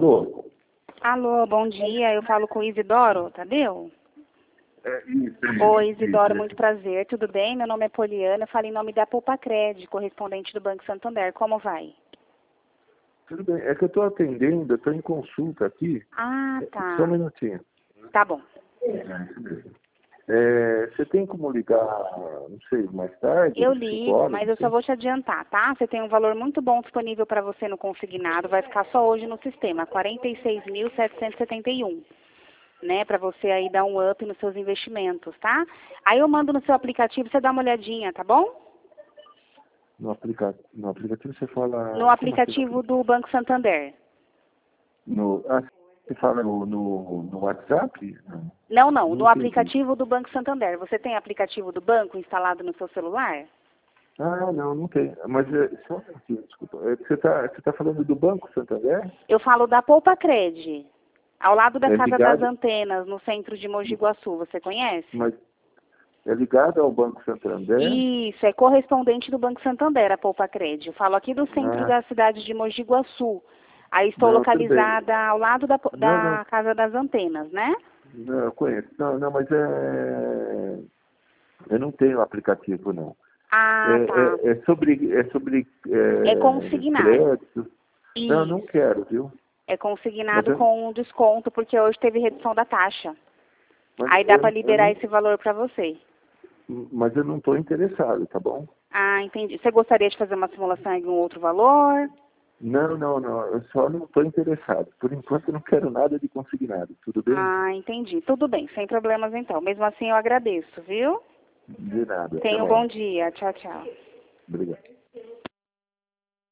Alô? Alô, bom dia. Eu falo com o Isidoro, Tadeu? Isso. Oi, Isidoro, muito prazer. Tudo bem? Meu nome é Poliana. Eu falo em nome da Poupa-Cred, correspondente do Banco Santander. Como vai? Tudo bem. É que eu estou atendendo, eu estou em consulta aqui. Ah, tá. Só um minutinho. Tá bom. Isso mesmo. Você tem como ligar, não sei, mais tarde? Eu 5 ligo, horas, mas não eu só sei? vou te adiantar, tá? Você tem um valor muito bom disponível para você no consignado. Vai ficar só hoje no sistema, 46.771. Né, para você aí dar um up nos seus investimentos, tá? Aí eu mando no seu aplicativo, você dá uma olhadinha, tá bom? No aplicativo você fala... No aplicativo do Banco Santander. Você fala no WhatsApp? Não, Não no entendi. aplicativo do Banco Santander. Você tem aplicativo do banco instalado no seu celular? Ah, não tem. Mas só um minutinho, desculpa. Você tá falando do Banco Santander? Eu falo da Poupa-Cred, ao lado da É Casa das ligado, Antenas, no centro de Mogi Guaçu. Você conhece? mas é ligado ao Banco Santander? Isso, é correspondente do Banco Santander, a Poupa-Cred. Eu falo aqui do centro Ah, da cidade de Mogi Guaçu. Aí estou não, tudo bem. localizada ao lado da, Não, da Casa das Antenas, né? não, eu conheço. Não, mas eu não tenho aplicativo, não. Ah, tá. É sobre É consignado. crédito. Não Isso. quero, viu? É Mas consignado com um desconto, porque hoje teve redução da taxa. mas Aí dá para liberar esse valor para você. mas eu não estou interessado, tá bom? Ah, entendi. Você gostaria de fazer uma simulação em algum outro valor? Não. Eu só não estou interessado. Por enquanto eu não quero nada de consignado. Tudo bem? Ah, entendi. Tudo bem, sem problemas então. Mesmo assim eu agradeço, viu? De nada. Até Tenha um mais. bom dia. Tchau, tchau. Obrigado.